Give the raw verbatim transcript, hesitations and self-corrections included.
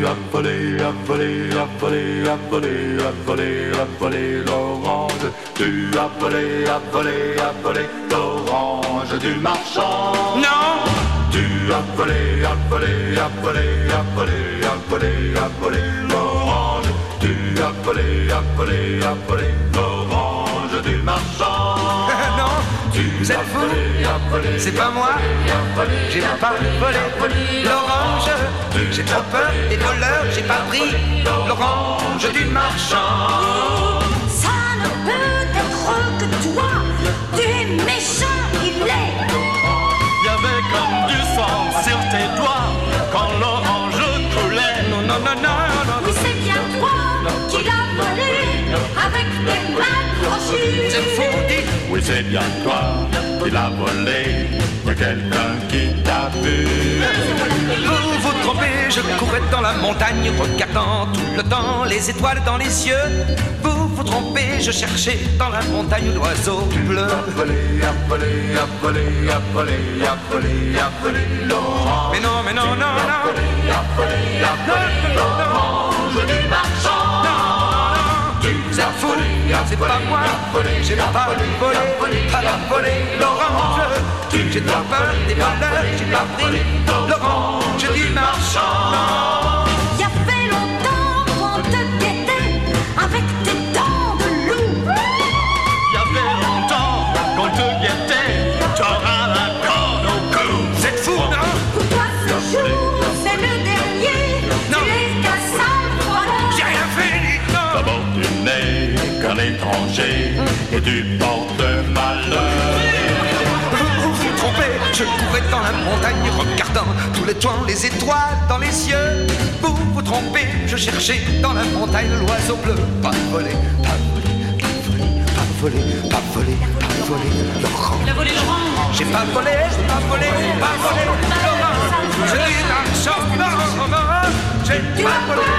as volé, as volé, as volé, as volé, as volé, as volé l'orange. Tu as volé, as volé, as volé l'orange du marchand. Non. Tu as volé, as volé, as volé, as volé, as volé, as volé l'orange. Tu as volé, as volé, as volé l'orange du marchand. Non, vous êtes fou, c'est pas moi. J'ai pas volé l'orange. J'ai trop peur des voleurs, j'ai pas pris l'orange du marchand. Ça ne peut être que toi, tu es méchant, il l'est. Il y avait comme du sang sur tes doigts quand l'orange coulait. Non, non, non, non, non. Oui, c'est bien toi qui l'as volé avec tes mains crochues. C'est fou, dites. Oui, c'est bien toi qui l'as volé. Y a quelqu'un qui t'a vu. Vous vous trompez, je courais dans la montagne, regardant tout le temps les étoiles dans les yeux. Vous vous trompez, je cherchais dans la montagne l'oiseau bleu. A volé, a volé, a volé, a volé, a volé, a volé l'orange. Mais non, mais non, non, non. A volé, a volé, a volé l'orange du marchand. Vous êtes fou, c'est pas moi. J'ai pas volé, pas volé l'orange. J'ai trop peur des voleurs, j'ai pas pris l'orange du marchand. Il y a fait longtemps qu'on te guettait avec tes dents de loup. Il y avait longtemps qu'on te guettait, t'auras la corne au cou. Vous êtes fou, non? Pour toi ce jour, c'est le dernier. Non. Tu es qu'un sale voleur. J'ai rien fait, dites non. D'abord tu n'es qu'un étranger et tu portes malheur. Vous vous trompez, je courais dans la montagne regardant tous les toits, les étoiles dans les yeux. Vous vous trompez, je cherchais dans la montagne l'oiseau bleu. Pas volé, pas volé, pas volé, pas volé, pas volé, pas volé l'orange. Il a volé l'orange. J'ai pas volé, j'ai pas volé, pas volé l'orange. Je dis marchand, non, non, non, j'ai pas volé.